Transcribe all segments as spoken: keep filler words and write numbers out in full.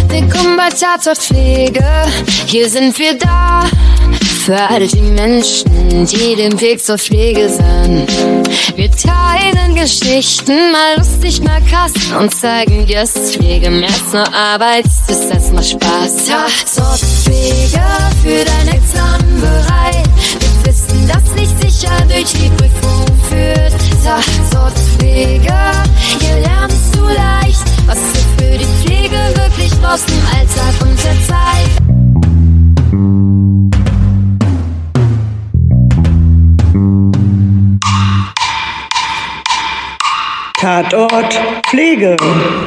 Willkommen bei Tatort Pflege, hier sind wir da. Für all die Menschen, die den Weg zur Pflege sind. Wir teilen Geschichten, mal lustig, mal krass, und zeigen dir, dass Pflege mehr als nur Arbeit ist, das macht Spaß. Tatort Pflege, für dein Examen bereit. Wir wissen, dass nicht sicher durch die Prüfung führt. Tatort Pflege, hier lernst du leicht, was du für die Pflege wirklich brauchst im Alltag und der Zeit. Tatort Pflege.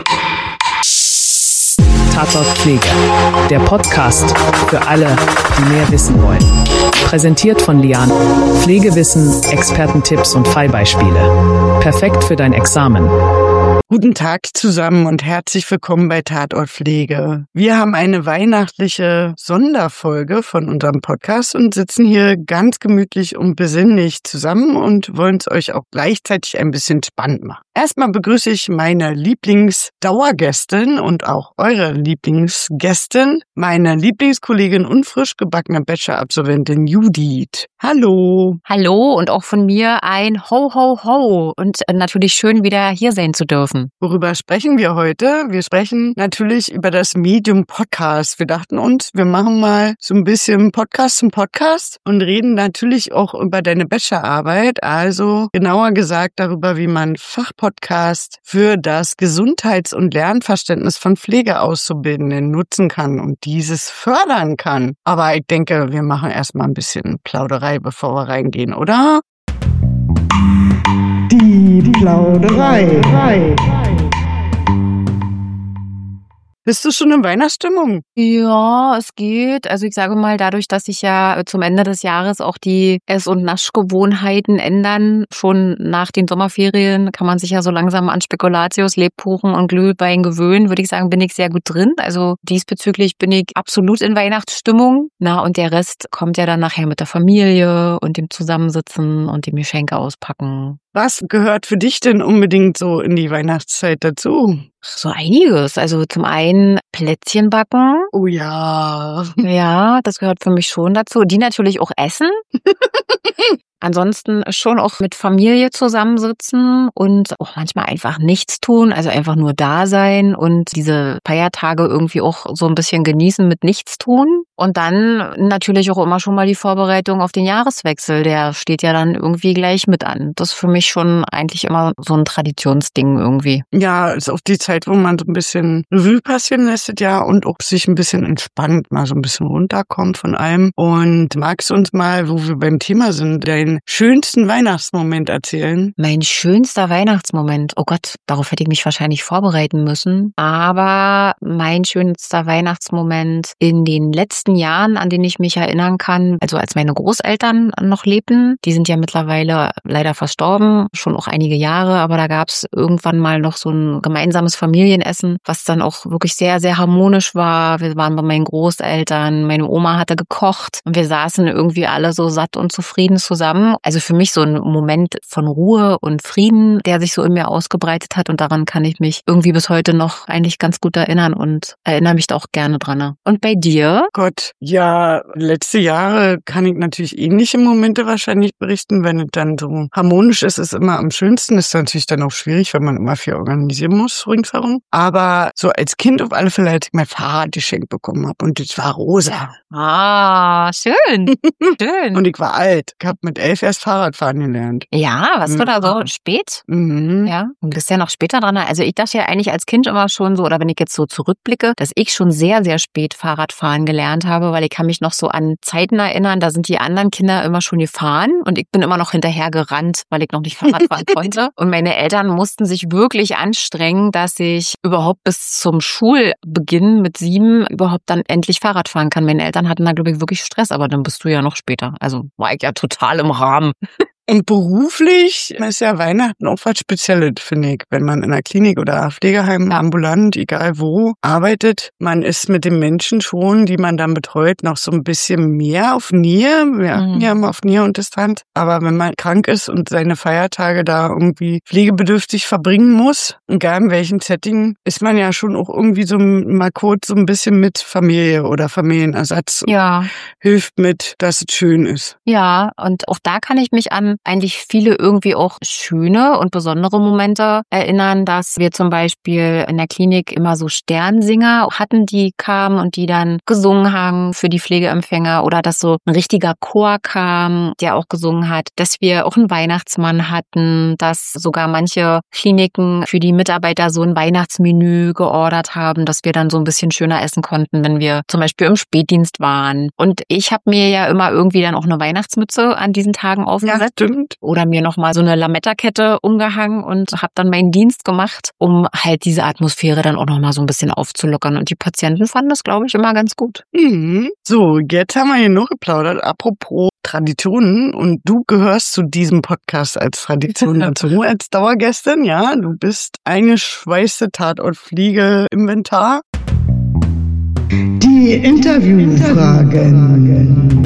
Tatort Pflege, der Podcast für alle, die mehr wissen wollen. Präsentiert von Lian. Pflegewissen, Expertentipps und Fallbeispiele. Perfekt für dein Examen. Guten Tag zusammen und herzlich willkommen bei Tatort Pflege. Wir haben eine weihnachtliche Sonderfolge von unserem Podcast und sitzen hier ganz gemütlich und besinnlich zusammen und wollen es euch auch gleichzeitig ein bisschen spannend machen. Erstmal begrüße ich meine Lieblingsdauergästin und auch eure Lieblingsgästin, meine Lieblingskollegin und frisch gebackene Bachelor-Absolventin Judith. Hallo. Hallo und auch von mir ein Ho, Ho, Ho und natürlich schön wieder hier sein zu dürfen. Worüber sprechen wir heute? Wir sprechen natürlich über das Medium Podcast. Wir dachten uns, wir machen mal so ein bisschen Podcast zum Podcast und reden natürlich auch über deine Bachelorarbeit, also genauer gesagt darüber, wie man Fachpodcast für das Gesundheits- und Lernverständnis von Pflegeauszubildenden nutzen kann und dieses fördern kann. Aber ich denke, wir machen erstmal ein bisschen Plauderei, bevor wir reingehen, oder? Die Plauderei. Bist du schon in Weihnachtsstimmung? Ja, es geht. Also ich sage mal, dadurch, dass sich ja zum Ende des Jahres auch die Ess- und Naschgewohnheiten ändern, schon nach den Sommerferien kann man sich ja so langsam an Spekulatius, Lebkuchen und Glühwein gewöhnen, würde ich sagen, bin ich sehr gut drin. Also diesbezüglich bin ich absolut in Weihnachtsstimmung. Na, und der Rest kommt ja dann nachher mit der Familie und dem Zusammensitzen und dem Geschenke auspacken. Was gehört für dich denn unbedingt so in die Weihnachtszeit dazu? So einiges. Also zum einen Plätzchen backen. Oh ja. Ja, das gehört für mich schon dazu. Die natürlich auch essen. Ansonsten schon auch mit Familie zusammensitzen und auch manchmal einfach nichts tun, also einfach nur da sein und diese Feiertage irgendwie auch so ein bisschen genießen mit nichts tun. Und dann natürlich auch immer schon mal die Vorbereitung auf den Jahreswechsel, der steht ja dann irgendwie gleich mit an. Das ist für mich schon eigentlich immer so ein Traditionsding irgendwie. Ja, ist auch die Zeit, wo man so ein bisschen Revue passieren lässt, ja, und auch sich ein bisschen entspannt, mal so ein bisschen runterkommt von allem. Und magst du uns mal, wo wir beim Thema sind, deinen schönsten Weihnachtsmoment erzählen? Mein schönster Weihnachtsmoment. Oh Gott, darauf hätte ich mich wahrscheinlich vorbereiten müssen. Aber mein schönster Weihnachtsmoment in den letzten Jahren, an den ich mich erinnern kann, also als meine Großeltern noch lebten, die sind ja mittlerweile leider verstorben, schon auch einige Jahre, aber da gab es irgendwann mal noch so ein gemeinsames Familienessen, was dann auch wirklich sehr, sehr harmonisch war. Wir waren bei meinen Großeltern, meine Oma hatte gekocht und wir saßen irgendwie alle so satt und zufrieden zusammen. Also für mich so ein Moment von Ruhe und Frieden, der sich so in mir ausgebreitet hat und daran kann ich mich irgendwie bis heute noch eigentlich ganz gut erinnern und erinnere mich da auch gerne dran. Und bei dir? Gott, ja, letzte Jahre kann ich natürlich ähnliche Momente wahrscheinlich berichten, wenn es dann so harmonisch ist, ist immer am schönsten. Ist natürlich dann auch schwierig, wenn man immer viel organisieren muss ringsherum. Aber so als Kind auf alle Fälle, als ich mein Fahrrad geschenkt bekommen habe und das war rosa. Ah, schön, schön. Und ich war alt. Ich habe mit elf erst Fahrradfahren gelernt. Ja, warst du da so spät? Mhm. Ja, und bist ja noch später dran. Also ich dachte ja eigentlich als Kind immer schon so, oder wenn ich jetzt so zurückblicke, dass ich schon sehr, sehr spät Fahrradfahren gelernt habe, weil ich kann mich noch so an Zeiten erinnern, da sind die anderen Kinder immer schon gefahren und ich bin immer noch hinterher gerannt, weil ich noch nicht Fahrrad fahren konnte. Und meine Eltern mussten sich wirklich anstrengen, dass ich überhaupt bis zum Schulbeginn mit sieben überhaupt dann endlich Fahrrad fahren kann. Meine Eltern hatten da, glaube ich, wirklich Stress, aber dann bist du ja noch später. Also war ich ja total im Rahmen. Und beruflich ist ja Weihnachten auch was Spezielles, finde ich. Wenn man in einer Klinik oder Pflegeheim, ambulant, egal wo, arbeitet, man ist mit den Menschen schon, die man dann betreut, noch so ein bisschen mehr auf Nähe. Wir achten mhm. ja immer auf Nähe und Distanz. Aber wenn man krank ist und seine Feiertage da irgendwie pflegebedürftig verbringen muss, egal in welchem Setting, ist man ja schon auch irgendwie so mal kurz so ein bisschen mit Familie oder Familienersatz. Ja. Hilft mit, dass es schön ist. Ja, und auch da kann ich mich an eigentlich viele irgendwie auch schöne und besondere Momente erinnern, dass wir zum Beispiel in der Klinik immer so Sternsinger hatten, die kamen und die dann gesungen haben für die Pflegeempfänger, oder dass so ein richtiger Chor kam, der auch gesungen hat, dass wir auch einen Weihnachtsmann hatten, dass sogar manche Kliniken für die Mitarbeiter so ein Weihnachtsmenü geordert haben, dass wir dann so ein bisschen schöner essen konnten, wenn wir zum Beispiel im Spätdienst waren. Und ich habe mir ja immer irgendwie dann auch eine Weihnachtsmütze an diesen Tagen aufgesetzt. Ja, stimmt. Oder mir nochmal so eine Lametta-Kette umgehangen und habe dann meinen Dienst gemacht, um halt diese Atmosphäre dann auch nochmal so ein bisschen aufzulockern. Und die Patienten fanden das, glaube ich, immer ganz gut. Mhm. So, jetzt haben wir hier noch geplaudert. Apropos Traditionen, und du gehörst zu diesem Podcast als Tradition dazu, als Dauergästin, ja. Du bist eingeschweißte Tatort-Pflege-Inventar. Die Interviewfragen.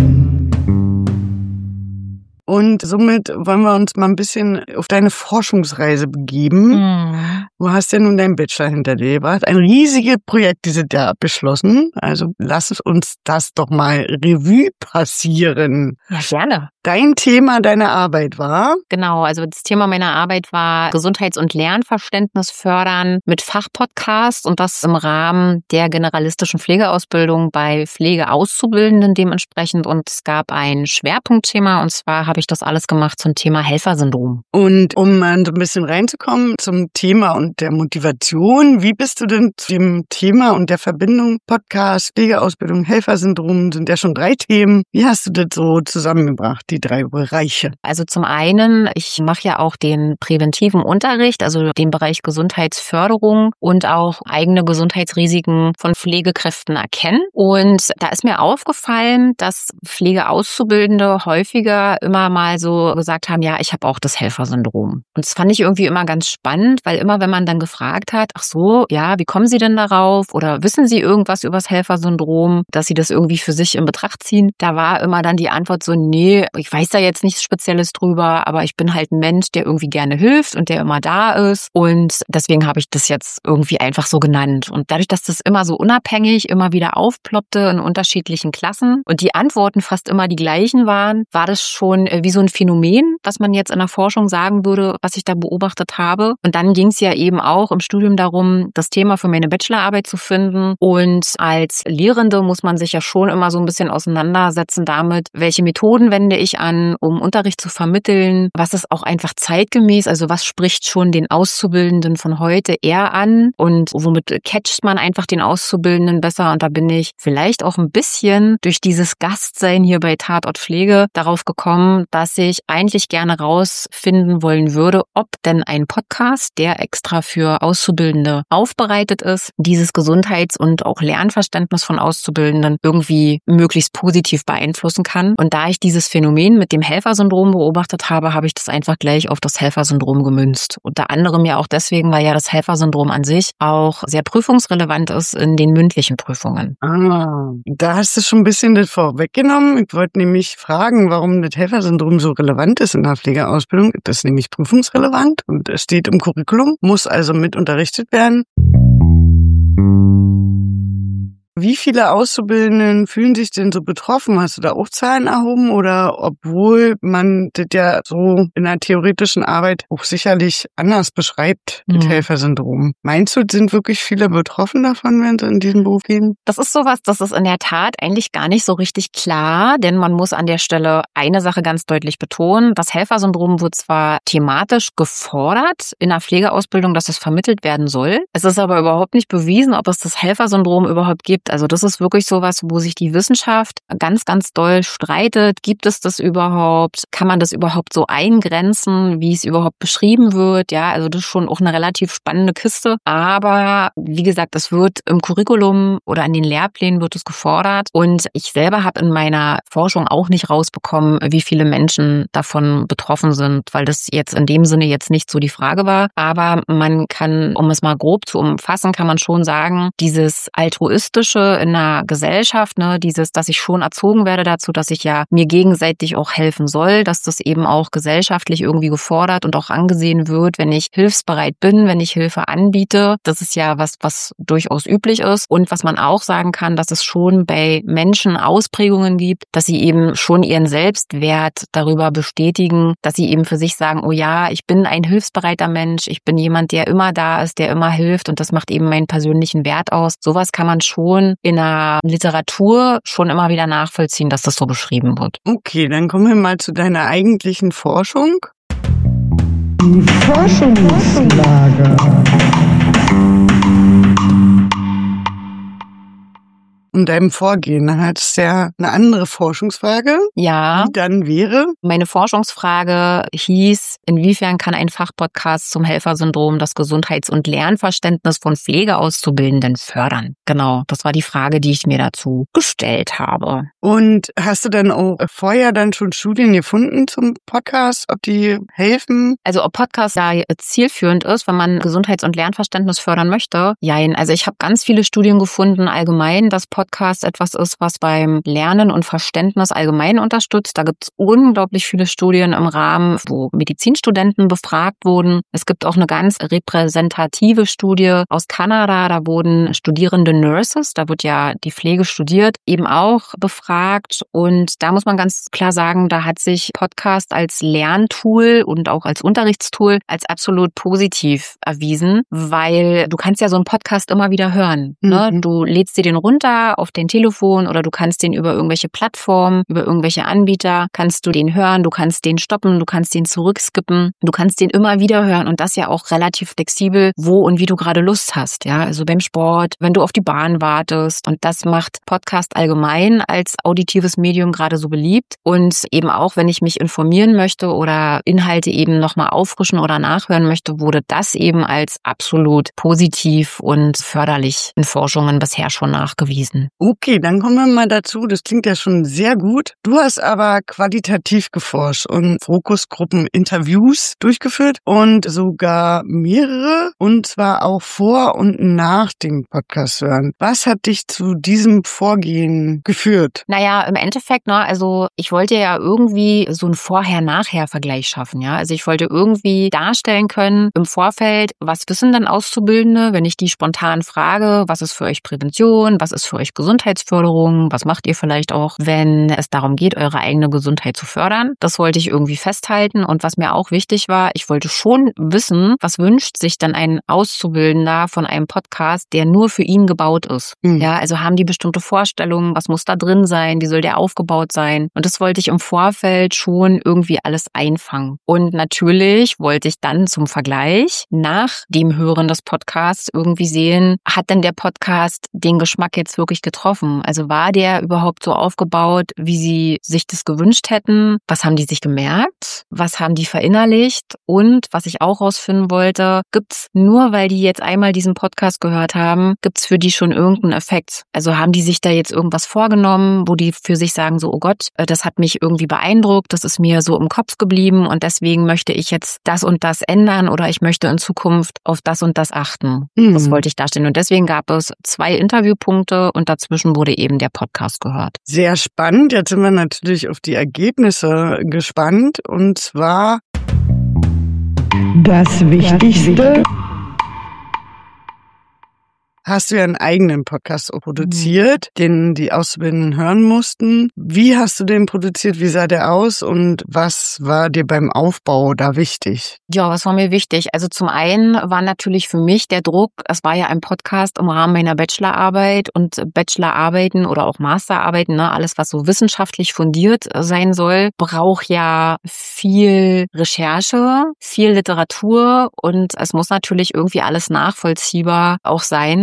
Und somit wollen wir uns mal ein bisschen auf deine Forschungsreise begeben. Mhm. Du hast ja nun deinen Bachelor hinter dir gebracht. Ein riesiges Projekt dieses Jahr abgeschlossen. Also lass uns das doch mal Revue passieren. Ja, gerne. Dein Thema deiner Arbeit war? Genau, also das Thema meiner Arbeit war Gesundheits- und Lernverständnis fördern mit Fachpodcast, und das im Rahmen der generalistischen Pflegeausbildung bei Pflegeauszubildenden dementsprechend. Und es gab ein Schwerpunktthema, und zwar habe ich das alles gemacht zum Thema Helfersyndrom. Und um mal so ein bisschen reinzukommen zum Thema und der Motivation, wie bist du denn zu dem Thema und der Verbindung Podcast, Pflegeausbildung, Helfersyndrom, sind ja schon drei Themen. Wie hast du das so zusammengebracht, die drei Bereiche? Also zum einen, ich mache ja auch den präventiven Unterricht, also den Bereich Gesundheitsförderung und auch eigene Gesundheitsrisiken von Pflegekräften erkennen. Und da ist mir aufgefallen, dass Pflegeauszubildende häufiger immer mal so gesagt haben, ja, ich habe auch das Helfersyndrom. Und das fand ich irgendwie immer ganz spannend, weil immer, wenn man dann gefragt hat, ach so, ja, wie kommen Sie denn darauf? Oder wissen Sie irgendwas über das Helfersyndrom, dass Sie das irgendwie für sich in Betracht ziehen? Da war immer dann die Antwort so, nee, ich weiß da jetzt nichts Spezielles drüber, aber ich bin halt ein Mensch, der irgendwie gerne hilft und der immer da ist. Und deswegen habe ich das jetzt irgendwie einfach so genannt. Und dadurch, dass das immer so unabhängig immer wieder aufploppte in unterschiedlichen Klassen und die Antworten fast immer die gleichen waren, war das schon wie so ein Phänomen, was man jetzt in der Forschung sagen würde, was ich da beobachtet habe. Und dann ging es ja eben auch im Studium darum, das Thema für meine Bachelorarbeit zu finden. Und als Lehrende muss man sich ja schon immer so ein bisschen auseinandersetzen damit, welche Methoden wende ich an, um Unterricht zu vermitteln, was ist auch einfach zeitgemäß, also was spricht schon den Auszubildenden von heute eher an und womit catcht man einfach den Auszubildenden besser. Und da bin ich vielleicht auch ein bisschen durch dieses Gastsein hier bei Tatort Pflege darauf gekommen, dass ich eigentlich gerne rausfinden wollen würde, ob denn ein Podcast, der extra für Auszubildende aufbereitet ist, dieses Gesundheits- und auch Lernverständnis von Auszubildenden irgendwie möglichst positiv beeinflussen kann. Und da ich dieses Phänomen mit dem Helfersyndrom beobachtet habe, habe ich das einfach gleich auf das Helfersyndrom gemünzt. Unter anderem ja auch deswegen, weil ja das Helfersyndrom an sich auch sehr prüfungsrelevant ist in den mündlichen Prüfungen. Ah, da hast du schon ein bisschen das vorweggenommen. Ich wollte nämlich fragen, warum das Helfersyndrom so relevant ist in der Pflegeausbildung. Das ist nämlich prüfungsrelevant und es steht im Curriculum, muss also mit unterrichtet werden. Wie viele Auszubildenden fühlen sich denn so betroffen? Hast du da auch Zahlen erhoben? Oder obwohl man das ja so in der theoretischen Arbeit auch sicherlich anders beschreibt, das mhm. Helfersyndrom. Meinst du, sind wirklich viele betroffen davon, wenn sie in diesen Beruf gehen? Das ist sowas, das ist in der Tat eigentlich gar nicht so richtig klar, denn man muss an der Stelle eine Sache ganz deutlich betonen. Das Helfersyndrom wird zwar thematisch gefordert in der Pflegeausbildung, dass es vermittelt werden soll. Es ist aber überhaupt nicht bewiesen, ob es das Helfersyndrom überhaupt gibt. Also das ist wirklich sowas, wo sich die Wissenschaft ganz, ganz doll streitet. Gibt es das überhaupt? Kann man das überhaupt so eingrenzen, wie es überhaupt beschrieben wird? Ja, also das ist schon auch eine relativ spannende Kiste. Aber wie gesagt, es wird im Curriculum oder an den Lehrplänen wird es gefordert. Und ich selber habe in meiner Forschung auch nicht rausbekommen, wie viele Menschen davon betroffen sind, weil das jetzt in dem Sinne jetzt nicht so die Frage war. Aber man kann, um es mal grob zu umfassen, kann man schon sagen, dieses Altruistische in einer Gesellschaft, ne, dieses, dass ich schon erzogen werde dazu, dass ich ja mir gegenseitig auch helfen soll, dass das eben auch gesellschaftlich irgendwie gefordert und auch angesehen wird, wenn ich hilfsbereit bin, wenn ich Hilfe anbiete. Das ist ja was, was durchaus üblich ist. Und was man auch sagen kann, dass es schon bei Menschen Ausprägungen gibt, dass sie eben schon ihren Selbstwert darüber bestätigen, dass sie eben für sich sagen, oh ja, ich bin ein hilfsbereiter Mensch, ich bin jemand, der immer da ist, der immer hilft und das macht eben meinen persönlichen Wert aus. Sowas kann man schon in der Literatur schon immer wieder nachvollziehen, dass das so beschrieben wird. Okay, dann kommen wir mal zu deiner eigentlichen Forschung. Die Forschungslage. Und deinem Vorgehen, dann hattest du ja eine andere Forschungsfrage, Ja. die dann wäre? Meine Forschungsfrage hieß, inwiefern kann ein Fachpodcast zum Helfersyndrom das Gesundheits- und Lernverständnis von Pflegeauszubildenden fördern? Genau, das war die Frage, die ich mir dazu gestellt habe. Und hast du dann auch vorher dann schon Studien gefunden zum Podcast, ob die helfen? Also ob Podcast da zielführend ist, wenn man Gesundheits- und Lernverständnis fördern möchte? Jein, also ich habe ganz viele Studien gefunden allgemein, dass Podcast etwas ist, was beim Lernen und Verständnis allgemein unterstützt. Da gibt es unglaublich viele Studien im Rahmen, wo Medizinstudenten befragt wurden. Es gibt auch eine ganz repräsentative Studie aus Kanada. Da wurden studierende Nurses, da wird ja die Pflege studiert, eben auch befragt. Und da muss man ganz klar sagen, da hat sich Podcast als Lerntool und auch als Unterrichtstool als absolut positiv erwiesen, weil du kannst ja so einen Podcast immer wieder hören. Ne? Mhm. Du lädst dir den runter auf dein Telefon oder du kannst den über irgendwelche Plattformen, über irgendwelche Anbieter, kannst du den hören, du kannst den stoppen, du kannst den zurückskippen, du kannst den immer wieder hören und das ja auch relativ flexibel, wo und wie du gerade Lust hast, ja, also beim Sport, wenn du auf die Bahn wartest und das macht Podcast allgemein als auditives Medium gerade so beliebt und eben auch, wenn ich mich informieren möchte oder Inhalte eben nochmal auffrischen oder nachhören möchte, wurde das eben als absolut positiv und förderlich in Forschungen bisher schon nachgewiesen. Okay, dann kommen wir mal dazu. Das klingt ja schon sehr gut. Du hast aber qualitativ geforscht und Fokusgruppen-Interviews durchgeführt und sogar mehrere und zwar auch vor und nach dem Podcast hören. Was hat dich zu diesem Vorgehen geführt? Naja, im Endeffekt, ne, also ich wollte ja irgendwie so einen Vorher-Nachher-Vergleich schaffen, ja. Also ich wollte irgendwie darstellen können im Vorfeld, was wissen denn Auszubildende, wenn ich die spontan frage, was ist für euch Prävention, was ist für euch Gesundheitsförderung, was macht ihr vielleicht auch, wenn es darum geht, eure eigene Gesundheit zu fördern. Das wollte ich irgendwie festhalten und was mir auch wichtig war, ich wollte schon wissen, was wünscht sich dann ein Auszubildender von einem Podcast, der nur für ihn gebaut ist. Mhm. Ja, also haben die bestimmte Vorstellungen, was muss da drin sein, wie soll der aufgebaut sein und das wollte ich im Vorfeld schon irgendwie alles einfangen. Und natürlich wollte ich dann zum Vergleich nach dem Hören des Podcasts irgendwie sehen, hat denn der Podcast den Geschmack jetzt wirklich getroffen? Also war der überhaupt so aufgebaut, wie sie sich das gewünscht hätten? Was haben die sich gemerkt? Was haben die verinnerlicht? Und was ich auch rausfinden wollte, gibt's nur, weil die jetzt einmal diesen Podcast gehört haben, gibt's für die schon irgendeinen Effekt? Also haben die sich da jetzt irgendwas vorgenommen, wo die für sich sagen so, oh Gott, das hat mich irgendwie beeindruckt, das ist mir so im Kopf geblieben und deswegen möchte ich jetzt das und das ändern oder ich möchte in Zukunft auf das und das achten. Mhm. Das wollte ich darstellen. Und deswegen gab es zwei Interviewpunkte und dazwischen wurde eben der Podcast gehört. Sehr spannend. Jetzt sind wir natürlich auf die Ergebnisse gespannt. Und zwar das Wichtigste. Hast du ja einen eigenen Podcast produziert, mhm. den die Auszubildenden hören mussten. Wie hast du den produziert? Wie sah der aus? Und was war dir beim Aufbau da wichtig? Ja, was war mir wichtig? Also zum einen war natürlich für mich der Druck, es war ja ein Podcast im Rahmen meiner Bachelorarbeit und Bachelorarbeiten oder auch Masterarbeiten, ne, alles was so wissenschaftlich fundiert sein soll, braucht ja viel Recherche, viel Literatur und es muss natürlich irgendwie alles nachvollziehbar auch sein.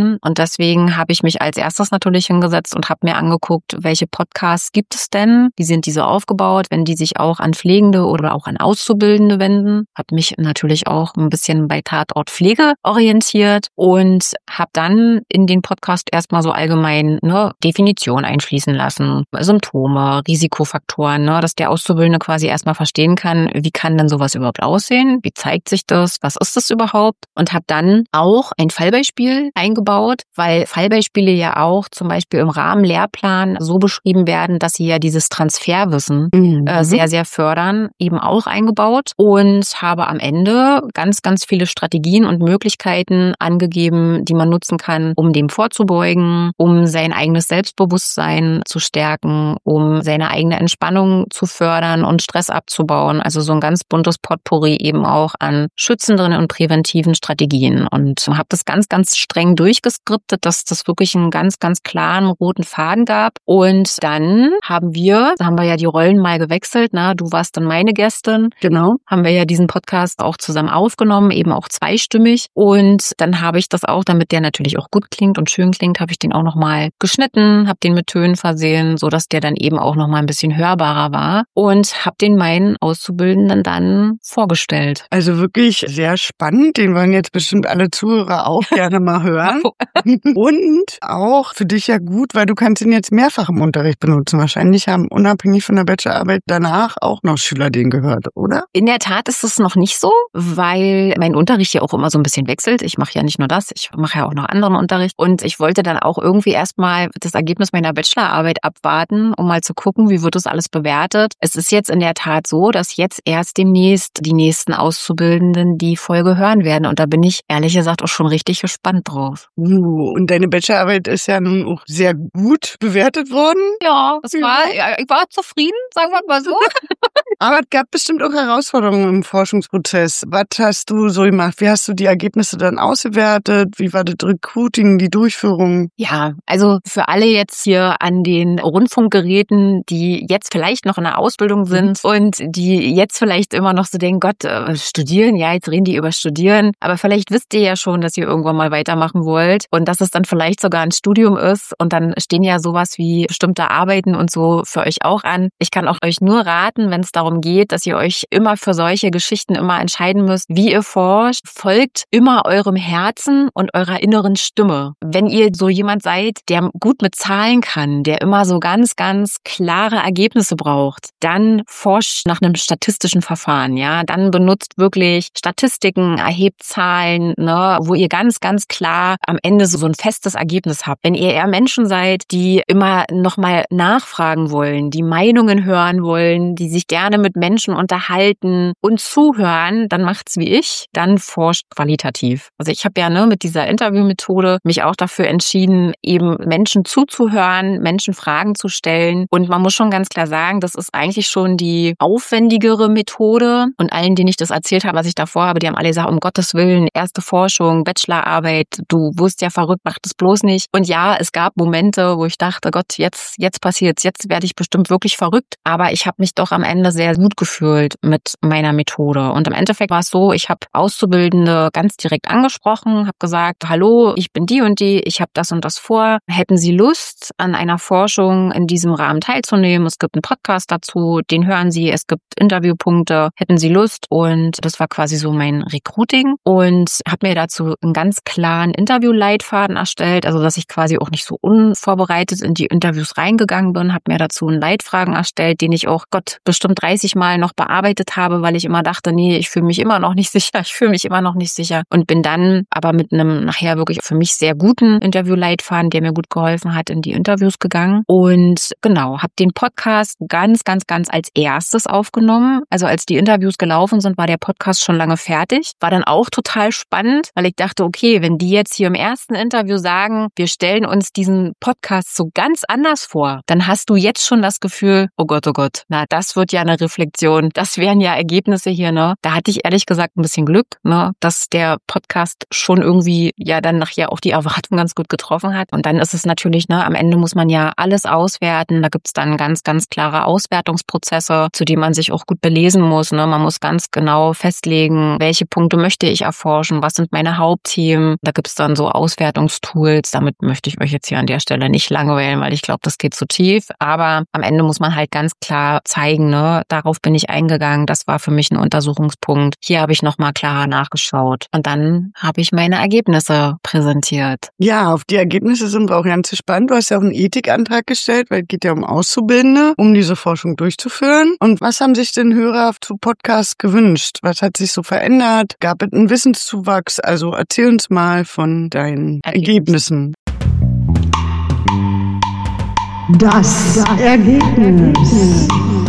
können. Und deswegen habe ich mich als erstes natürlich hingesetzt und habe mir angeguckt, welche Podcasts gibt es denn? Wie sind diese aufgebaut, wenn die sich auch an Pflegende oder auch an Auszubildende wenden? Habe mich natürlich auch ein bisschen bei Tatort Pflege orientiert und habe dann in den Podcast erstmal so allgemein eine Definition einfließen lassen. Symptome, Risikofaktoren, ne, dass der Auszubildende quasi erstmal verstehen kann, wie kann denn sowas überhaupt aussehen? Wie zeigt sich das? Was ist das überhaupt? Und habe dann auch ein Fallbeispiel eingebaut, weil Fallbeispiele ja auch zum Beispiel im Rahmenlehrplan so beschrieben werden, dass sie ja dieses Transferwissen mhm. äh, sehr, sehr fördern, eben auch eingebaut und habe am Ende ganz, ganz viele Strategien und Möglichkeiten angegeben, die man nutzen kann, um dem vorzubeugen, um sein eigenes Selbstbewusstsein zu stärken, um seine eigene Entspannung zu fördern und Stress abzubauen. Also so ein ganz buntes Potpourri eben auch an schützenden und präventiven Strategien. Und habe das ganz, ganz streng durchgeskriptet, dass das wirklich einen ganz, ganz klaren roten Faden gab. Und dann haben wir, da haben wir ja die Rollen mal gewechselt, na, du warst dann meine Gästin. Genau. Haben wir ja diesen Podcast auch zusammen aufgenommen, eben auch zweistimmig. Und dann habe ich das auch, damit der natürlich auch gut klingt und schön klingt, habe ich den auch nochmal geschnitten, habe den mit Tönen versehen, sodass der dann eben auch nochmal ein bisschen hörbarer war und habe den meinen Auszubildenden dann vorgestellt. Also wirklich sehr spannend, den wollen jetzt bestimmt alle Zuhörer auch gerne mal hören. Und auch für dich ja gut, weil du kannst ihn jetzt mehrfach im Unterricht benutzen. Wahrscheinlich haben unabhängig von der Bachelorarbeit danach auch noch Schüler den gehört, oder? In der Tat ist es noch nicht so, weil mein Unterricht ja auch immer so ein bisschen wechselt. Ich mache ja nicht nur das, ich mache ja auch noch anderen Unterricht. Und ich wollte dann auch irgendwie erstmal das Ergebnis meiner Bachelorarbeit abwarten, um mal zu gucken, wie wird das alles bewertet. Es ist jetzt in der Tat so, dass jetzt erst demnächst die nächsten Auszubildenden die Folge hören werden. Und da bin ich ehrlich gesagt auch schon richtig gespannt drauf. Uh, und deine Bachelorarbeit ist ja nun auch sehr gut bewertet worden. Ja, das war, ja, ich war zufrieden, sagen wir mal so. Aber es gab bestimmt auch Herausforderungen im Forschungsprozess. Was hast du so gemacht? Wie hast du die Ergebnisse dann ausgewertet? Wie war das Recruiting, die Durchführung? Ja, also für alle jetzt hier an den Rundfunkgeräten, die jetzt vielleicht noch in der Ausbildung sind mhm. und die jetzt vielleicht immer noch so denken, Gott, äh, studieren, ja, jetzt reden die über Studieren. Aber vielleicht wisst ihr ja schon, dass ihr irgendwann mal weitermachen wollt und dass es dann vielleicht sogar ein Studium ist und dann stehen ja sowas wie bestimmte Arbeiten und so für euch auch an. Ich kann auch euch nur raten, wenn es darum geht, dass ihr euch immer für solche Geschichten immer entscheiden müsst, wie ihr forscht, folgt immer eurem Herzen und eurer inneren Stimme. Wenn ihr so jemand seid, der gut mit Zahlen kann, der immer so ganz, ganz klare Ergebnisse braucht, dann forscht nach einem statistischen Verfahren, ja. Dann benutzt wirklich Statistiken, erhebt Zahlen, ne, wo ihr ganz, ganz klar am Ende so ein festes Ergebnis habt. Wenn ihr eher Menschen seid, die immer nochmal nachfragen wollen, die Meinungen hören wollen, die sich gerne mit Menschen unterhalten und zuhören, dann macht's wie ich, dann forscht qualitativ. Also ich habe ja ne, mit dieser Interviewmethode mich auch dafür entschieden, eben Menschen zuzuhören, Menschen Fragen zu stellen. Und man muss schon ganz klar sagen, das ist eigentlich schon die aufwendigere Methode. Und allen, denen ich das erzählt habe, was ich davor habe, die haben alle gesagt, um Gottes Willen, erste Forschung, Bachelorarbeit, du wirst ja verrückt, mach das bloß nicht. Und ja, es gab Momente, wo ich dachte, Gott, jetzt, jetzt passiert's, jetzt werde ich bestimmt wirklich verrückt. Aber ich habe mich doch am Ende sehr gut gefühlt mit meiner Methode. Und im Endeffekt war es so, ich habe Auszubildende ganz direkt angesprochen, habe gesagt, hallo, ich bin die und die, ich habe das und das vor. Hätten Sie Lust, an einer Forschung in diesem Rahmen teilzunehmen? Es gibt einen Podcast dazu, den hören Sie, es gibt Interviewpunkte. Hätten Sie Lust? Und das war quasi so mein Recruiting und habe mir dazu einen ganz klaren Interviewleitfaden erstellt, also dass ich quasi auch nicht so unvorbereitet in die Interviews reingegangen bin, habe mir dazu einen Leitfragen erstellt, den ich auch, Gott, bestimmt dreißig Mal noch bearbeitet habe, weil ich immer dachte, nee, ich fühle mich immer noch nicht sicher, ich fühle mich immer noch nicht sicher und bin dann aber mit einem nachher wirklich für mich sehr guten Interviewleitfaden, der mir gut geholfen hat, in die Interviews gegangen und genau, habe den Podcast ganz, ganz, ganz als erstes aufgenommen. Also als die Interviews gelaufen sind, war der Podcast schon lange fertig. War dann auch total spannend, weil ich dachte, okay, wenn die jetzt hier im ersten Interview sagen, wir stellen uns diesen Podcast so ganz anders vor, dann hast du jetzt schon das Gefühl, oh Gott, oh Gott, na, das wird ja eine Reflexion. Das wären ja Ergebnisse hier, ne? Da hatte ich ehrlich gesagt ein bisschen Glück, ne, dass der Podcast schon irgendwie ja dann nachher auch die Erwartung ganz gut getroffen hat. Und dann ist es natürlich, ne, am Ende muss man ja alles auswerten. Da gibt's dann ganz, ganz klare Auswertungsprozesse, zu denen man sich auch gut belesen muss, ne? Man muss ganz genau festlegen, welche Punkte möchte ich erforschen, was sind meine Hauptthemen. Da gibt's dann so Auswertungstools. Damit möchte ich euch jetzt hier an der Stelle nicht langweilen, weil ich glaube, das geht zu tief. Aber am Ende muss man halt ganz klar zeigen, ne, darauf bin ich eingegangen. Das war für mich ein Untersuchungspunkt. Hier habe ich nochmal klarer nachgeschaut. Und dann habe ich meine Ergebnisse präsentiert. Ja, auf die Ergebnisse sind wir auch ganz gespannt. Du hast ja auch einen Ethikantrag gestellt, weil es geht ja um Auszubildende, um diese Forschung durchzuführen. Und was haben sich denn Hörer zu Podcasts gewünscht? Was hat sich so verändert? Gab es einen Wissenszuwachs? Also erzähl uns mal von deinen Ergebnissen. Das Ergebnis.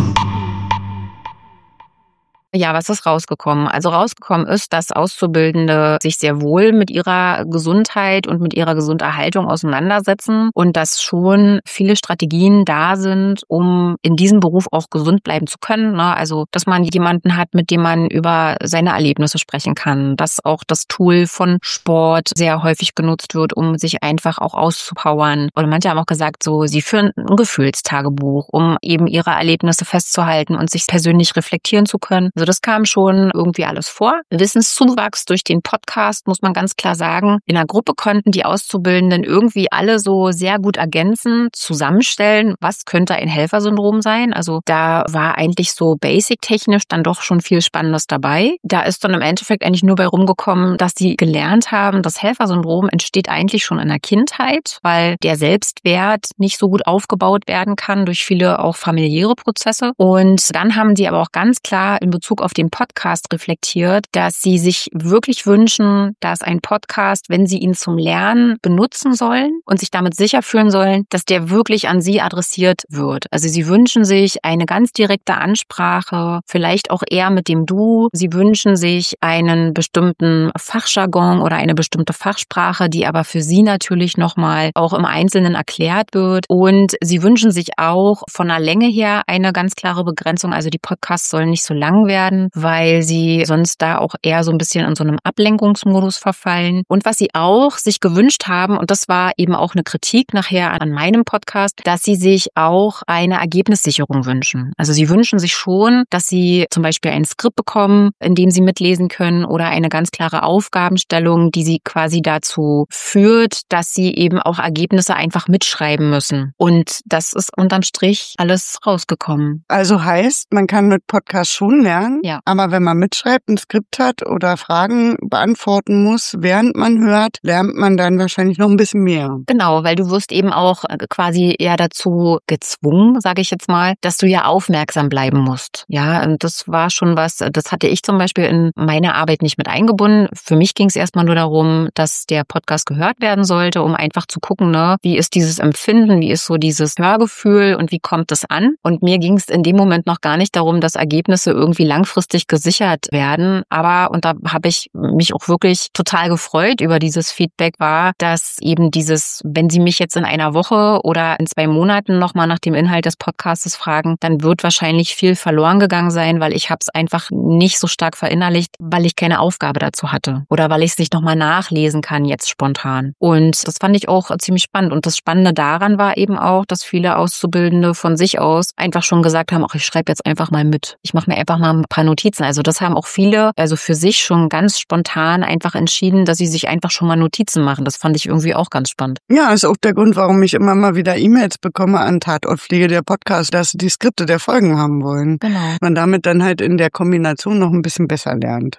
Ja, was ist rausgekommen? Also rausgekommen ist, dass Auszubildende sich sehr wohl mit ihrer Gesundheit und mit ihrer Gesunderhaltung auseinandersetzen und dass schon viele Strategien da sind, um in diesem Beruf auch gesund bleiben zu können. Also, dass man jemanden hat, mit dem man über seine Erlebnisse sprechen kann, dass auch das Tool von Sport sehr häufig genutzt wird, um sich einfach auch auszupowern. Oder manche haben auch gesagt, so, sie führen ein Gefühlstagebuch, um eben ihre Erlebnisse festzuhalten und sich persönlich reflektieren zu können. Also das kam schon irgendwie alles vor. Wissenszuwachs durch den Podcast, muss man ganz klar sagen. In der Gruppe konnten die Auszubildenden irgendwie alle so sehr gut ergänzen, zusammenstellen, was könnte ein Helfersyndrom sein. Also da war eigentlich so basic-technisch dann doch schon viel Spannendes dabei. Da ist dann im Endeffekt eigentlich nur bei rumgekommen, dass sie gelernt haben, das Helfersyndrom entsteht eigentlich schon in der Kindheit, weil der Selbstwert nicht so gut aufgebaut werden kann durch viele auch familiäre Prozesse. Und dann haben sie aber auch ganz klar in Bezug auf den Podcast reflektiert, dass sie sich wirklich wünschen, dass ein Podcast, wenn sie ihn zum Lernen benutzen sollen und sich damit sicher fühlen sollen, dass der wirklich an sie adressiert wird. Also sie wünschen sich eine ganz direkte Ansprache, vielleicht auch eher mit dem Du. Sie wünschen sich einen bestimmten Fachjargon oder eine bestimmte Fachsprache, die aber für sie natürlich nochmal auch im Einzelnen erklärt wird. Und sie wünschen sich auch von der Länge her eine ganz klare Begrenzung. Also die Podcasts sollen nicht so lang werden, weil sie sonst da auch eher so ein bisschen in so einem Ablenkungsmodus verfallen. Und was sie auch sich gewünscht haben, und das war eben auch eine Kritik nachher an meinem Podcast, dass sie sich auch eine Ergebnissicherung wünschen. Also sie wünschen sich schon, dass sie zum Beispiel ein Skript bekommen, in dem sie mitlesen können oder eine ganz klare Aufgabenstellung, die sie quasi dazu führt, dass sie eben auch Ergebnisse einfach mitschreiben müssen. Und das ist unterm Strich alles rausgekommen. Also heißt, man kann mit Podcast schon lernen, Ja. aber wenn man mitschreibt, ein Skript hat oder Fragen beantworten muss, während man hört, lernt man dann wahrscheinlich noch ein bisschen mehr. Genau, weil du wirst eben auch quasi eher dazu gezwungen, sage ich jetzt mal, dass du ja aufmerksam bleiben musst. Ja, und das war schon was, das hatte ich zum Beispiel in meine Arbeit nicht mit eingebunden. Für mich ging es erstmal nur darum, dass der Podcast gehört werden sollte, um einfach zu gucken, ne, wie ist dieses Empfinden, wie ist so dieses Hörgefühl und wie kommt es an? Und mir ging es in dem Moment noch gar nicht darum, dass Ergebnisse irgendwie langfristig gesichert werden. Aber, und da habe ich mich auch wirklich total gefreut über dieses Feedback, war, dass eben dieses, wenn Sie mich jetzt in einer Woche oder in zwei Monaten nochmal nach dem Inhalt des Podcasts fragen, dann wird wahrscheinlich viel verloren gegangen sein, weil ich habe es einfach nicht so stark verinnerlicht, weil ich keine Aufgabe dazu hatte oder weil ich es nicht nochmal nachlesen kann jetzt spontan. Und das fand ich auch ziemlich spannend. Und das Spannende daran war eben auch, dass viele Auszubildende von sich aus einfach schon gesagt haben, ach, ich schreibe jetzt einfach mal mit. Ich mache mir einfach mal ein paar Notizen. Also das haben auch viele, also für sich schon ganz spontan einfach entschieden, dass sie sich einfach schon mal Notizen machen. Das fand ich irgendwie auch ganz spannend. Ja, ist auch der Grund, warum ich immer mal wieder E-Mails bekomme an Tatortpflege, der Podcast, dass sie die Skripte der Folgen haben wollen. Genau. Man damit dann halt in der Kombination noch ein bisschen besser lernt.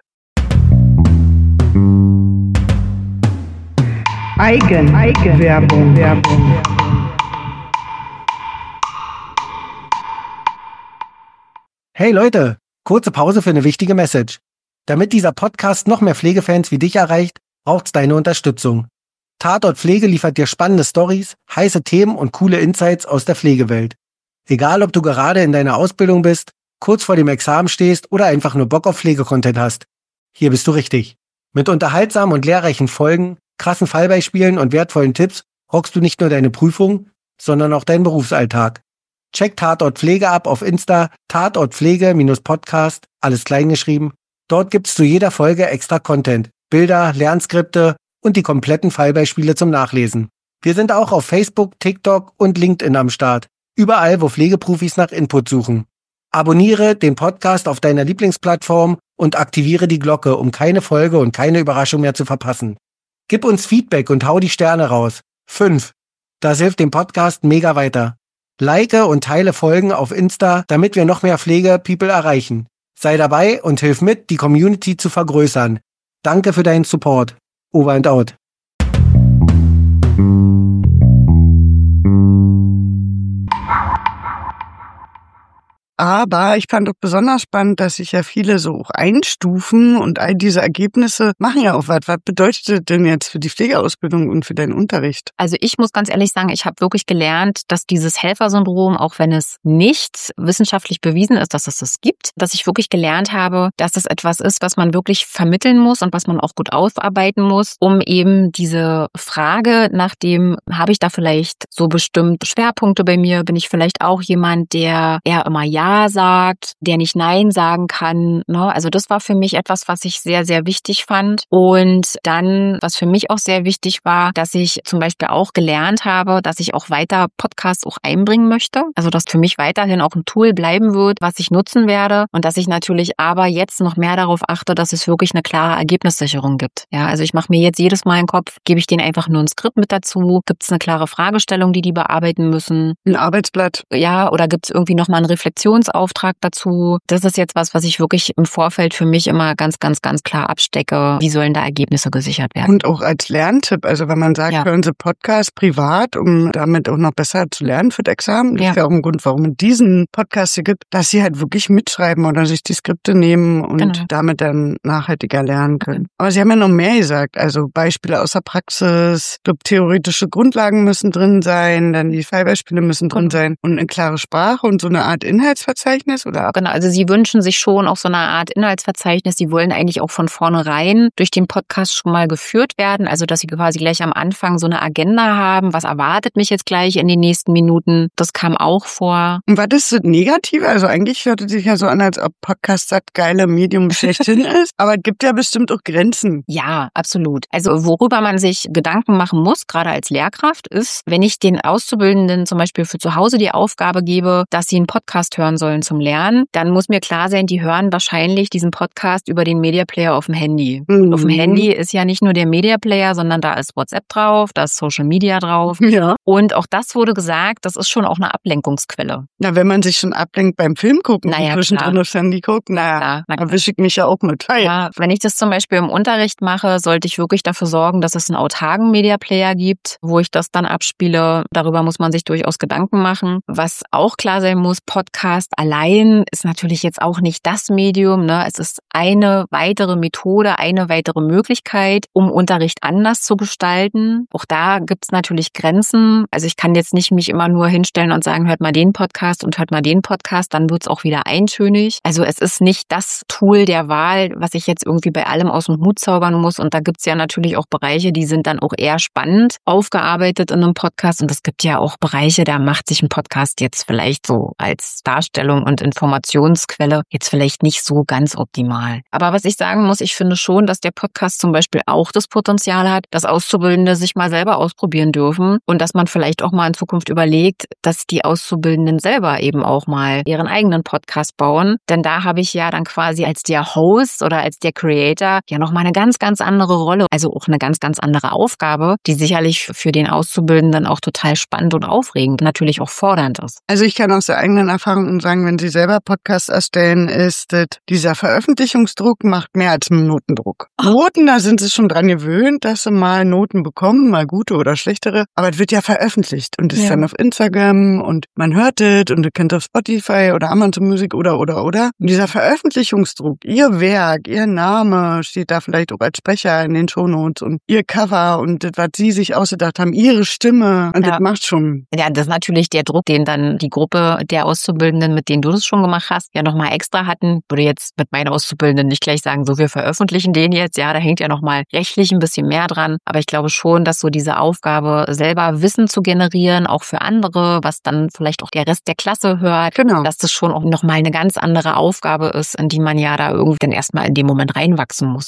Eigen, Eigenwerbung, Werbung. Hey Leute, kurze Pause für eine wichtige Message. Damit dieser Podcast noch mehr Pflegefans wie dich erreicht, braucht's deine Unterstützung. Tatort Pflege liefert dir spannende Stories, heiße Themen und coole Insights aus der Pflegewelt. Egal, ob du gerade in deiner Ausbildung bist, kurz vor dem Examen stehst oder einfach nur Bock auf Pflegecontent hast. Hier bist du richtig. Mit unterhaltsamen und lehrreichen Folgen, krassen Fallbeispielen und wertvollen Tipps rockst du nicht nur deine Prüfung, sondern auch deinen Berufsalltag. Check Tatort Pflege ab auf Insta, Tatortpflege-Podcast, alles klein geschrieben. Dort gibt's zu jeder Folge extra Content, Bilder, Lernskripte und die kompletten Fallbeispiele zum Nachlesen. Wir sind auch auf Facebook, TikTok und LinkedIn am Start. Überall, wo Pflegeprofis nach Input suchen. Abonniere den Podcast auf deiner Lieblingsplattform und aktiviere die Glocke, um keine Folge und keine Überraschung mehr zu verpassen. Gib uns Feedback und hau die Sterne raus. Fünf. Das hilft dem Podcast mega weiter. Like und teile Folgen auf Insta, damit wir noch mehr Pflege-People erreichen. Sei dabei und hilf mit, die Community zu vergrößern. Danke für deinen Support. Over and out. Aber ich fand auch besonders spannend, dass sich ja viele so auch einstufen und all diese Ergebnisse machen ja auch was. Was bedeutet das denn jetzt für die Pflegeausbildung und für deinen Unterricht? Also ich muss ganz ehrlich sagen, ich habe wirklich gelernt, dass dieses Helfersyndrom, auch wenn es nicht wissenschaftlich bewiesen ist, dass es das gibt, dass ich wirklich gelernt habe, dass es etwas ist, was man wirklich vermitteln muss und was man auch gut aufarbeiten muss, um eben diese Frage nach dem, habe ich da vielleicht so bestimmt Schwerpunkte bei mir, bin ich vielleicht auch jemand, der eher immer Ja sagt, der nicht Nein sagen kann. Ne? Also das war für mich etwas, was ich sehr, sehr wichtig fand. Und dann, was für mich auch sehr wichtig war, dass ich zum Beispiel auch gelernt habe, dass ich auch weiter Podcasts auch einbringen möchte. Also dass für mich weiterhin auch ein Tool bleiben wird, was ich nutzen werde. Und dass ich natürlich aber jetzt noch mehr darauf achte, dass es wirklich eine klare Ergebnissicherung gibt. Ja, also ich mache mir jetzt jedes Mal im Kopf, gebe ich denen einfach nur ein Skript mit dazu? Gibt es eine klare Fragestellung, die die bearbeiten müssen? Ein Arbeitsblatt? Ja, oder gibt es irgendwie nochmal einen Reflexion Auftrag dazu. Das ist jetzt was, was ich wirklich im Vorfeld für mich immer ganz, ganz, ganz klar abstecke. Wie sollen da Ergebnisse gesichert werden? Und auch als Lerntipp, also wenn man sagt, ja. hören Sie Podcast privat, um damit auch noch besser zu lernen für das Examen. Das ja. ist ja auch ein Grund, warum es diesen Podcast hier gibt, dass Sie halt wirklich mitschreiben oder sich die Skripte nehmen und genau. damit dann nachhaltiger lernen können. Aber Sie haben ja noch mehr gesagt, also Beispiele aus der Praxis, ich glaube, theoretische Grundlagen müssen drin sein, dann die Fallbeispiele müssen drin sein und eine klare Sprache und so eine Art Inhaltsverzeichnis oder? Genau, also Sie wünschen sich schon auch so eine Art Inhaltsverzeichnis. Sie wollen eigentlich auch von vornherein durch den Podcast schon mal geführt werden, also dass Sie quasi gleich am Anfang so eine Agenda haben. Was erwartet mich jetzt gleich in den nächsten Minuten? Das kam auch vor. Und was ist das Negative? Also eigentlich hört es sich ja so an, als ob Podcast das geile Medium schlechthin ist, aber es gibt ja bestimmt auch Grenzen. Ja, absolut. Also worüber man sich Gedanken machen muss, gerade als Lehrkraft, ist, wenn ich den Auszubildenden zum Beispiel für zu Hause die Aufgabe gebe, dass sie einen Podcast hören sollen zum Lernen, dann muss mir klar sein, die hören wahrscheinlich diesen Podcast über den Media Player auf dem Handy. Mhm. Auf dem Handy ist ja nicht nur der Media Player, sondern da ist WhatsApp drauf, da ist Social Media drauf. Ja. Und auch das wurde gesagt, das ist schon auch eine Ablenkungsquelle. Na, wenn man sich schon ablenkt beim Film gucken, naja, zwischendrin aufs Handy guckt, naja, na, da wische ich mich ja auch mit. Hey. Ja, wenn ich das zum Beispiel im Unterricht mache, sollte ich wirklich dafür sorgen, dass es einen autarken Media Player gibt, wo ich das dann abspiele. Darüber muss man sich durchaus Gedanken machen. Was auch klar sein muss, Podcast allein ist natürlich jetzt auch nicht das Medium. Ne? Es ist eine weitere Methode, eine weitere Möglichkeit, um Unterricht anders zu gestalten. Auch da gibt es natürlich Grenzen. Also ich kann jetzt nicht mich immer nur hinstellen und sagen, hört mal den Podcast und hört mal den Podcast, dann wird es auch wieder eintönig. Also es ist nicht das Tool der Wahl, was ich jetzt irgendwie bei allem aus dem Hut zaubern muss. Und da gibt es ja natürlich auch Bereiche, die sind dann auch eher spannend aufgearbeitet in einem Podcast. Und es gibt ja auch Bereiche, da macht sich ein Podcast jetzt vielleicht so als Darstellung und Informationsquelle jetzt vielleicht nicht so ganz optimal. Aber was ich sagen muss, ich finde schon, dass der Podcast zum Beispiel auch das Potenzial hat, dass Auszubildende sich mal selber ausprobieren dürfen und dass man vielleicht auch mal in Zukunft überlegt, dass die Auszubildenden selber eben auch mal ihren eigenen Podcast bauen. Denn da habe ich ja dann quasi als der Host oder als der Creator ja nochmal eine ganz, ganz andere Rolle, also auch eine ganz, ganz andere Aufgabe, die sicherlich für den Auszubildenden auch total spannend und aufregend, natürlich auch fordernd ist. Also ich kann aus der eigenen Erfahrung sagen, wenn Sie selber Podcasts erstellen, ist das, dieser Veröffentlichungsdruck macht mehr als einen Notendruck. Noten, da sind Sie schon dran gewöhnt, dass Sie mal Noten bekommen, mal gute oder schlechtere, aber es wird ja veröffentlicht und ist ja. dann auf Instagram und man hört es und ihr könnt auf Spotify oder Amazon Music oder, oder, oder. Und dieser Veröffentlichungsdruck, Ihr Werk, Ihr Name steht da vielleicht auch als Sprecher in den Shownotes und Ihr Cover und das, was Sie sich ausgedacht haben, Ihre Stimme und ja. das macht schon. Ja, das ist natürlich der Druck, den dann die Gruppe der Auszubildenden, mit denen du das schon gemacht hast, ja nochmal extra hatten. Würde jetzt mit meinen Auszubildenden nicht gleich sagen, so wir veröffentlichen den jetzt. Ja, da hängt ja nochmal rechtlich ein bisschen mehr dran. Aber ich glaube schon, dass so diese Aufgabe, selber Wissen zu generieren, auch für andere, was dann vielleicht auch der Rest der Klasse hört, genau. dass das schon auch nochmal eine ganz andere Aufgabe ist, in die man ja da irgendwie dann erstmal in dem Moment reinwachsen muss.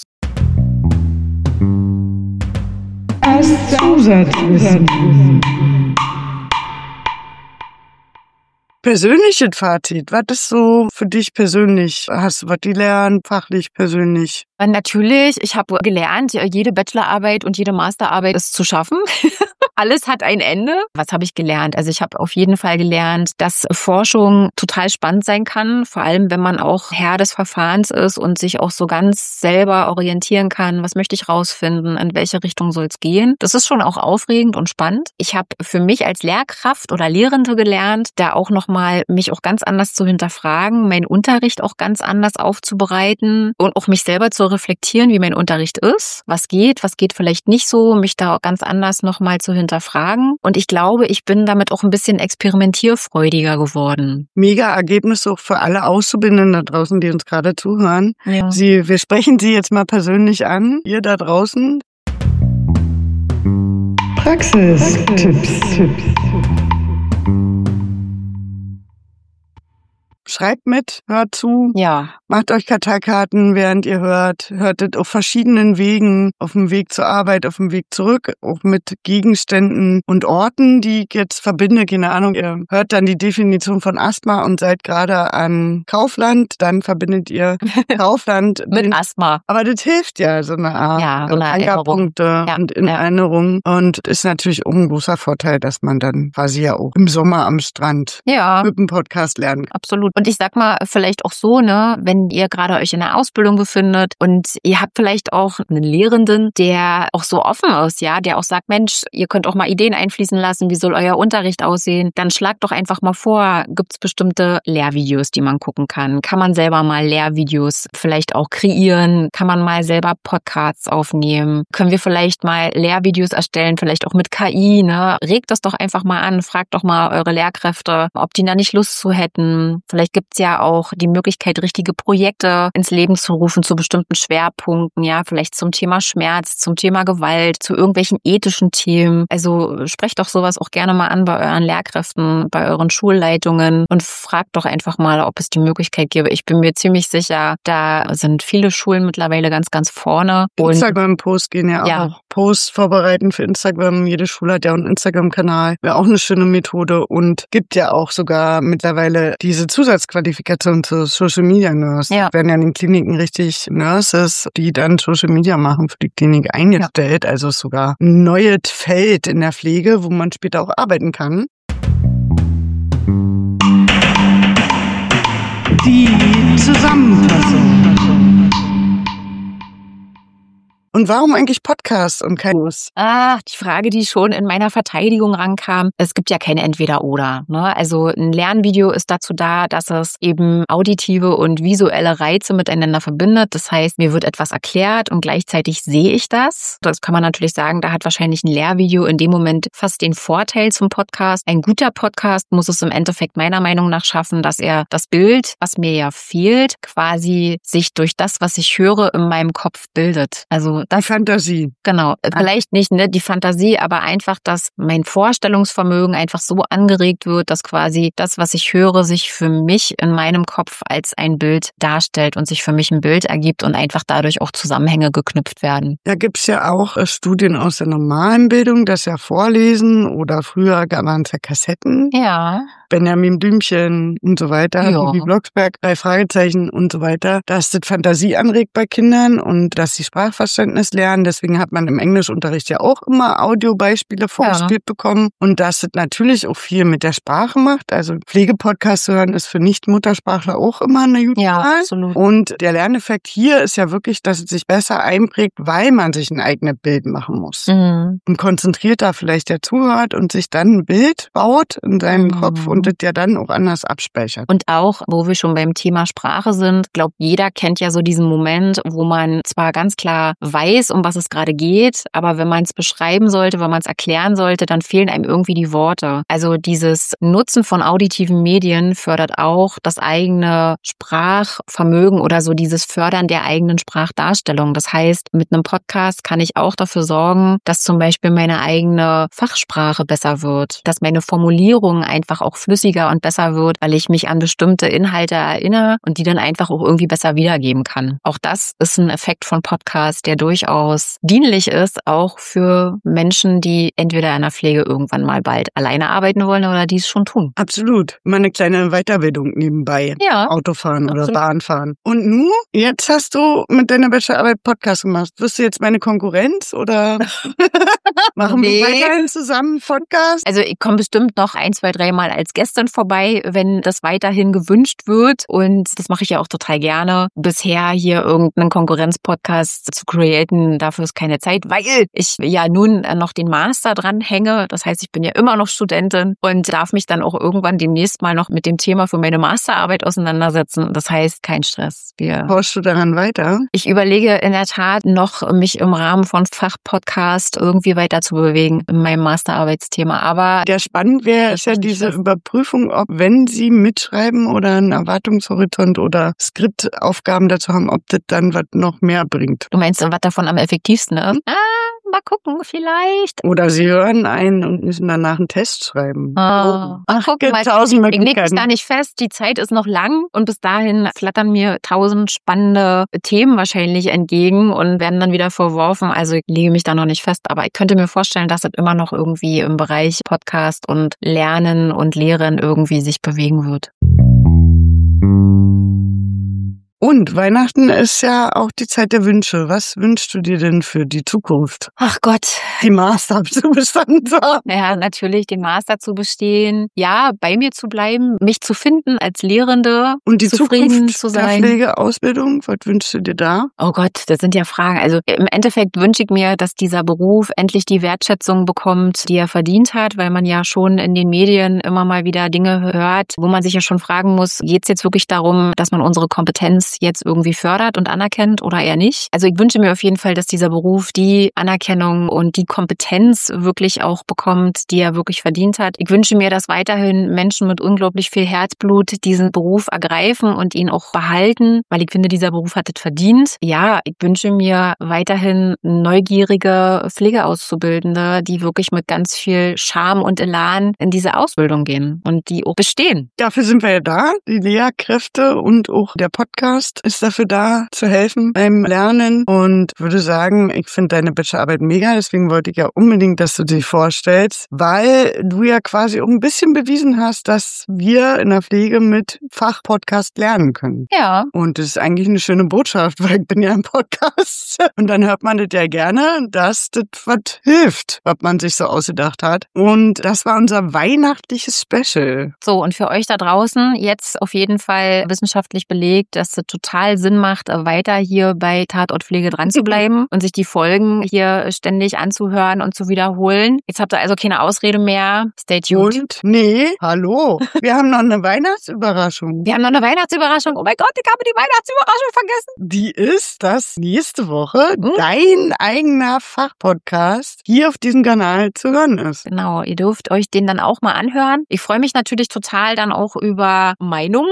Als Zusatzwissen. Persönliches Fazit, was ist so für dich persönlich? Hast du was gelernt, fachlich, persönlich? Natürlich, ich habe gelernt, jede Bachelorarbeit und jede Masterarbeit ist zu schaffen. Alles hat ein Ende. Was habe ich gelernt? Also ich habe auf jeden Fall gelernt, dass Forschung total spannend sein kann, vor allem wenn man auch Herr des Verfahrens ist und sich auch so ganz selber orientieren kann, was möchte ich rausfinden, in welche Richtung soll es gehen. Das ist schon auch aufregend und spannend. Ich habe für mich als Lehrkraft oder Lehrende gelernt, da auch nochmal mich auch ganz anders zu hinterfragen, meinen Unterricht auch ganz anders aufzubereiten und auch mich selber zu reflektieren, wie mein Unterricht ist, was geht, was geht vielleicht nicht so, mich da auch ganz anders nochmal zu hinterfragen. Und ich glaube, ich bin damit auch ein bisschen experimentierfreudiger geworden. Mega Ergebnis auch für alle Auszubildenden da draußen, die uns gerade zuhören. Ja. Sie, wir sprechen Sie jetzt mal persönlich an, ihr da draußen. Praxistipps. Schreibt mit, hört zu, Ja. macht euch Karteikarten, während ihr hört. Hört es auf verschiedenen Wegen, auf dem Weg zur Arbeit, auf dem Weg zurück, auch mit Gegenständen und Orten, die ich jetzt verbinde. Keine Ahnung, ihr hört dann die Definition von Asthma und seid gerade an Kaufland, dann verbindet ihr Kaufland Mit den, Asthma. aber das hilft ja, so eine Art Ja, so eine Ankerpunkte Ja, und in ja. Erinnerung. Und ist natürlich auch ein großer Vorteil, dass man dann quasi ja auch im Sommer am Strand Ja. mit dem Podcast lernen kann. Absolut. Und ich sag mal, vielleicht auch so, ne, wenn ihr gerade euch in der Ausbildung befindet und ihr habt vielleicht auch einen Lehrenden, der auch so offen ist, ja, der auch sagt, Mensch, ihr könnt auch mal Ideen einfließen lassen, wie soll euer Unterricht aussehen, dann schlagt doch einfach mal vor, gibt's bestimmte Lehrvideos, die man gucken kann? Kann man selber mal Lehrvideos vielleicht auch kreieren? Kann man mal selber Podcasts aufnehmen? Können wir vielleicht mal Lehrvideos erstellen, vielleicht auch mit K I, ne? Regt das doch einfach mal an, fragt doch mal eure Lehrkräfte, ob die da nicht Lust zu hätten. Vielleicht gibt's ja auch die Möglichkeit, richtige Projekte ins Leben zu rufen zu bestimmten Schwerpunkten, ja, vielleicht zum Thema Schmerz, zum Thema Gewalt, zu irgendwelchen ethischen Themen. Also sprecht doch sowas auch gerne mal an bei euren Lehrkräften, bei euren Schulleitungen und fragt doch einfach mal, ob es die Möglichkeit gäbe. Ich bin mir ziemlich sicher, da sind viele Schulen mittlerweile ganz, ganz vorne. Und Instagram-Posts gehen ja, Ja. auch. Posts vorbereiten für Instagram. Jede Schule hat ja auch einen Instagram-Kanal. Wäre auch eine schöne Methode und gibt ja auch sogar mittlerweile diese Zusatzqualifikation zu Social Media Nurse. Ja. Werden ja in den Kliniken richtig Nurses, die dann Social Media machen, für die Klinik eingestellt. Also ist sogar ein neues Feld in der Pflege, wo man später auch arbeiten kann. Die Zusammenfassung. Und warum eigentlich Podcast und kein News? Ach, die Frage, die schon in meiner Verteidigung rankam, es gibt ja kein Entweder-Oder. Ne? Also ein Lernvideo ist dazu da, dass es eben auditive und visuelle Reize miteinander verbindet. Das heißt, mir wird etwas erklärt und gleichzeitig sehe ich das. Das kann man natürlich sagen, da hat wahrscheinlich ein Lehrvideo in dem Moment fast den Vorteil zum Podcast. Ein guter Podcast muss es im Endeffekt meiner Meinung nach schaffen, dass er das Bild, was mir ja fehlt, quasi sich durch das, was ich höre, in meinem Kopf bildet. Also Die Fantasie. Genau, vielleicht nicht ne die Fantasie, aber einfach, dass mein Vorstellungsvermögen einfach so angeregt wird, dass quasi das, was ich höre, sich für mich in meinem Kopf als ein Bild darstellt und sich für mich ein Bild ergibt und einfach dadurch auch Zusammenhänge geknüpft werden. Da gibt's ja auch äh, Studien aus der normalen Bildung, das ja Vorlesen oder früher gab man es ja Kassetten. Ja. Benjamin Blümchen und so weiter, Ja. Bibi Blocksberg, drei Fragezeichen und so weiter, dass das Fantasie anregt bei Kindern und dass sie Sprachverständnis lernen. Deswegen hat man im Englischunterricht ja auch immer Audiobeispiele vorgespielt bekommen und dass das natürlich auch viel mit der Sprache macht. Also Pflegepodcast zu hören ist für Nicht-Muttersprachler auch immer eine gute Ja, Wahl. absolut. Und der Lerneffekt hier ist ja wirklich, dass es sich besser einprägt, weil man sich ein eigenes Bild machen muss. Mhm. Und konzentrierter vielleicht der zuhört und sich dann ein Bild baut in seinem Mhm. Kopf und das ja dann auch anders abspeichert. Und auch, wo wir schon beim Thema Sprache sind, glaube jeder kennt ja so diesen Moment, wo man zwar ganz klar weiß, um was es gerade geht, aber wenn man es beschreiben sollte, wenn man es erklären sollte, dann fehlen einem irgendwie die Worte. Also dieses Nutzen von auditiven Medien fördert auch das eigene Sprachvermögen oder so dieses Fördern der eigenen Sprachdarstellung. Das heißt, mit einem Podcast kann ich auch dafür sorgen, dass zum Beispiel meine eigene Fachsprache besser wird, dass meine Formulierung einfach auch flüssiger und besser wird, weil ich mich an bestimmte Inhalte erinnere und die dann einfach auch irgendwie besser wiedergeben kann. Auch das ist ein Effekt von Podcasts, der durchaus dienlich ist, auch für Menschen, die entweder in der Pflege irgendwann mal bald alleine arbeiten wollen oder die es schon tun. Absolut. Mal eine kleine Weiterbildung nebenbei. Ja. Autofahren oder Absolut. Bahnfahren. Und nun, jetzt hast du mit deiner Bachelorarbeit Podcast gemacht. Wirst du jetzt meine Konkurrenz oder machen Nee. wir weiterhin zusammen Podcast? Also ich komme bestimmt noch ein, zwei, drei Mal als Gästin vorbei, wenn das weiterhin gewünscht wird. Und das mache ich ja auch total gerne. Bisher hier irgendeinen Konkurrenz-Podcast zu createn, dafür ist keine Zeit, weil ich ja nun noch den Master dran hänge. Das heißt, ich bin ja immer noch Studentin und darf mich dann auch irgendwann demnächst mal noch mit dem Thema für meine Masterarbeit auseinandersetzen. Das heißt, kein Stress. Wir Forschst du daran weiter? Ich überlege in der Tat noch, mich im Rahmen von Fachpodcast irgendwie weiter zu bewegen in meinem Masterarbeitsthema. Aber Der spannend wäre, Das ist ja ist nicht diese fest. Überprüfung, ob wenn Sie mitschreiben oder einen Erwartungshorizont oder Skriptaufgaben dazu haben, ob das dann was noch mehr bringt. du meinst, was davon am effektivsten ist? Ah, mal gucken, vielleicht. Oder Sie hören einen und müssen danach einen Test schreiben. Ah. Oh. Ach, Guck gibt mal, tausend Ich leg mich Möglichkeiten. da nicht fest, die Zeit ist noch lang und bis dahin flattern mir tausend spannende Themen wahrscheinlich entgegen und werden dann wieder verworfen. Also ich lege mich da noch nicht fest, aber ich könnte mir vorstellen, dass es immer noch irgendwie im Bereich Podcast und Lernen und Lehren irgendwie sich bewegen wird. Und Weihnachten ist ja auch die Zeit der Wünsche. Was wünschst du dir denn für die Zukunft? Ach Gott. Die Master zu bestanden zu haben. Naja, natürlich den Master zu bestehen, ja, bei mir zu bleiben, mich zu finden als Lehrende, Und die zufrieden Zukunft zu der sein. Pflegeausbildung, was wünschst du dir da? Oh Gott, das sind ja Fragen. Also im Endeffekt wünsche ich mir, dass dieser Beruf endlich die Wertschätzung bekommt, die er verdient hat, weil man ja schon in den Medien immer mal wieder Dinge hört, wo man sich ja schon fragen muss, geht es jetzt wirklich darum, dass man unsere Kompetenz jetzt irgendwie fördert und anerkennt oder eher nicht? Also ich wünsche mir auf jeden Fall, dass dieser Beruf die Anerkennung und die Kompetenz wirklich auch bekommt, die er wirklich verdient hat. Ich wünsche mir, dass weiterhin Menschen mit unglaublich viel Herzblut diesen Beruf ergreifen und ihn auch behalten, weil ich finde, dieser Beruf hat es verdient. Ja, ich wünsche mir weiterhin neugierige Pflegeauszubildende, die wirklich mit ganz viel Charme und Elan in diese Ausbildung gehen und die auch bestehen. Dafür sind wir ja da. Die Lehrkräfte und auch der Podcast ist dafür da, zu helfen beim Lernen. Und würde sagen, ich finde deine Bachelorarbeit mega. Deswegen wollte ich ja unbedingt, dass du sie vorstellst, weil du ja quasi auch ein bisschen bewiesen hast, dass wir in der Pflege mit Fachpodcast lernen können. Ja. Und das ist eigentlich eine schöne Botschaft, weil ich bin ja im Podcast. Und dann hört man das ja gerne, dass das was hilft, was man sich so ausgedacht hat. Und das war unser weihnachtliches Special. So, und für euch da draußen jetzt auf jeden Fall wissenschaftlich belegt, dass es total Sinn macht, weiter hier bei Tatortpflege dran zu bleiben und sich die Folgen hier ständig anzuhören und zu wiederholen. Jetzt habt ihr also keine Ausrede mehr. Stay tuned. Und, nee, hallo, wir haben noch eine Weihnachtsüberraschung. Wir haben noch eine Weihnachtsüberraschung. Oh mein Gott, ich habe die Weihnachtsüberraschung vergessen. Die ist, dass nächste Woche Hm? dein eigener Fachpodcast hier auf diesem Kanal zu hören ist. Genau, ihr dürft euch den dann auch mal anhören. Ich freue mich natürlich total dann auch über Meinungen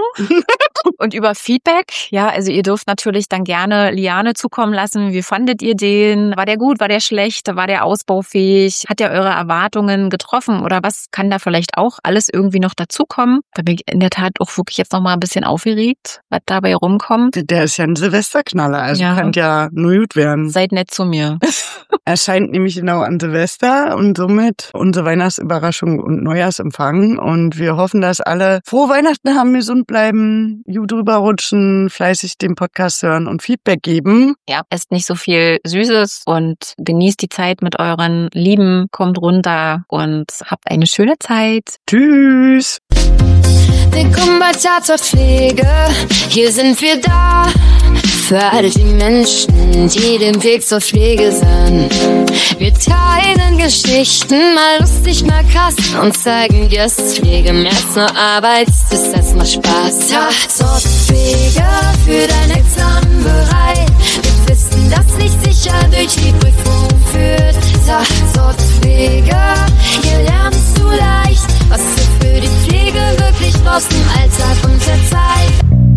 und über Feedback. Ja, also ihr dürft natürlich dann gerne Liane zukommen lassen. Wie fandet ihr den? War der gut? War der schlecht? War der ausbaufähig? Hat er eure Erwartungen getroffen? Oder was kann da vielleicht auch alles irgendwie noch dazukommen? Da bin ich in der Tat auch wirklich jetzt noch mal ein bisschen aufgeregt, was dabei rumkommt. Der ist ja ein Silvesterknaller, also Ja. kann ja nur gut werden. Seid nett zu mir. Erscheint nämlich genau an Silvester und somit unsere Weihnachtsüberraschung und Neujahrsempfang. Und wir hoffen, dass alle frohe Weihnachten haben, gesund bleiben, gut drüber rutschen, fleißig den Podcast hören und Feedback geben. Ja, esst nicht so viel Süßes und genießt die Zeit mit euren Lieben, kommt runter und habt eine schöne Zeit. Tschüss! Willkommen bei Tatortpflege, hier sind wir da. Für all die Menschen, die den Weg zur Pflege sind. Wir teilen Geschichten, mal lustig, mal krass, und zeigen dir, dass Pflege mehr als nur Arbeit ist, als nur Spaß. Tatortpflege, für dein Examen bereit. Wir wissen, dass nicht sicher durch die Prüfung führt. Tatortpflege, hier lernst du leicht, was du für die Pflege wirklich brauchst im Alltag und der Zeit.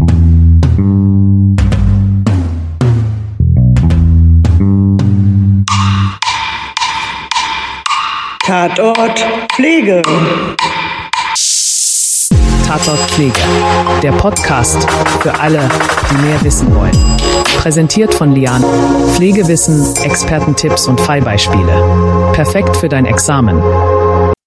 Tatort Pflege. Tatort Pflege, der Podcast für alle, die mehr wissen wollen. Präsentiert von Lian. Pflegewissen, Expertentipps und Fallbeispiele. Perfekt für dein Examen.